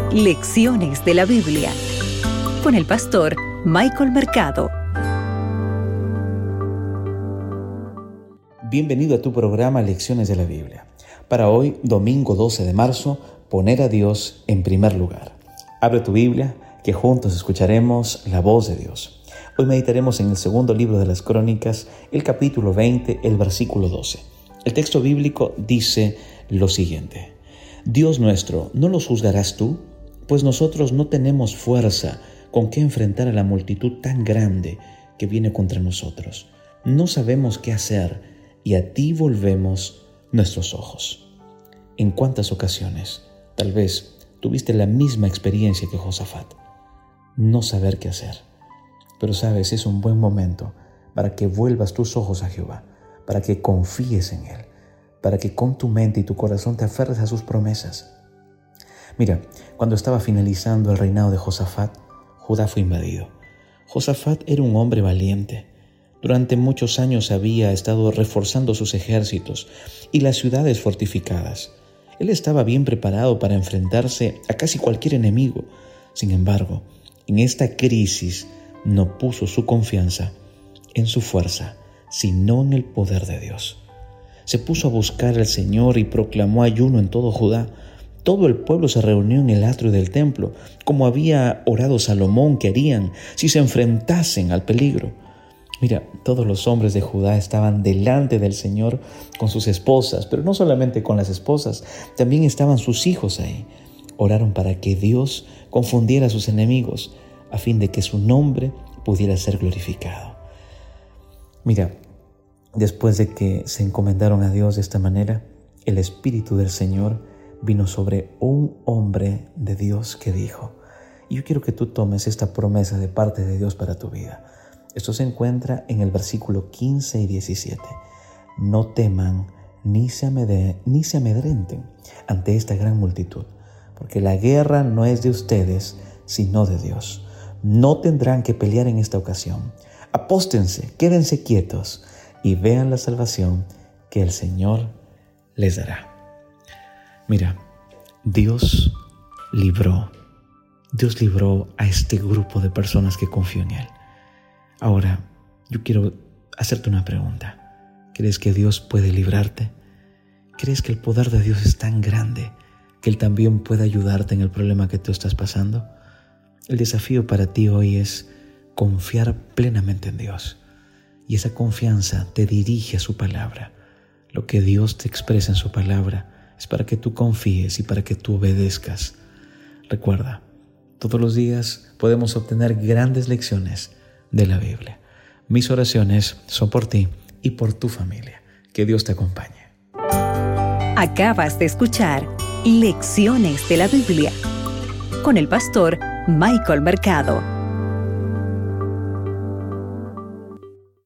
Lecciones de la Biblia con el pastor Michael Mercado. Bienvenido a tu programa Lecciones de la Biblia. Para hoy, domingo 12 de marzo, poner a Dios en primer lugar. Abre tu Biblia, que juntos escucharemos la voz de Dios. Hoy meditaremos en el segundo libro de las Crónicas, el capítulo 20, el versículo 12. El texto bíblico dice lo siguiente: Dios nuestro, ¿no los juzgarás tú? Pues nosotros no tenemos fuerza con que enfrentar a la multitud tan grande que viene contra nosotros. No sabemos qué hacer y a ti volvemos nuestros ojos. ¿En cuántas ocasiones, tal vez, tuviste la misma experiencia que Josafat? No saber qué hacer. Pero sabes, es un buen momento para que vuelvas tus ojos a Jehová, para que confíes en Él, para que con tu mente y tu corazón te aferres a sus promesas. Mira, cuando estaba finalizando el reinado de Josafat, Judá fue invadido. Josafat era un hombre valiente. Durante muchos años había estado reforzando sus ejércitos y las ciudades fortificadas. Él estaba bien preparado para enfrentarse a casi cualquier enemigo. Sin embargo, en esta crisis no puso su confianza en su fuerza, sino en el poder de Dios. Se puso a buscar al Señor y proclamó ayuno en todo Judá. Todo el pueblo se reunió en el atrio del templo, como había orado Salomón que harían si se enfrentasen al peligro. Mira, todos los hombres de Judá estaban delante del Señor con sus esposas, pero no solamente con las esposas, también estaban sus hijos ahí. Oraron para que Dios confundiera a sus enemigos, a fin de que su nombre pudiera ser glorificado. Mira, después de que se encomendaron a Dios de esta manera, el Espíritu del Señor vino sobre un hombre de Dios que dijo, y yo quiero que tú tomes esta promesa de parte de Dios para tu vida. Esto se encuentra en el versículo 15 y 17. No teman ni se amedrenten ante esta gran multitud, porque la guerra no es de ustedes, sino de Dios. No tendrán que pelear en esta ocasión. Apóstense, quédense quietos y vean la salvación que el Señor les dará. Mira, Dios libró a este grupo de personas que confió en Él. Ahora, yo quiero hacerte una pregunta. ¿Crees que Dios puede librarte? ¿Crees que el poder de Dios es tan grande que Él también puede ayudarte en el problema que tú estás pasando? El desafío para ti hoy es confiar plenamente en Dios. Y esa confianza te dirige a su palabra. Lo que Dios te expresa en su palabra es para que tú confíes y para que tú obedezcas. Recuerda, todos los días podemos obtener grandes lecciones de la Biblia. Mis oraciones son por ti y por tu familia. Que Dios te acompañe. Acabas de escuchar Lecciones de la Biblia con el pastor Michael Mercado.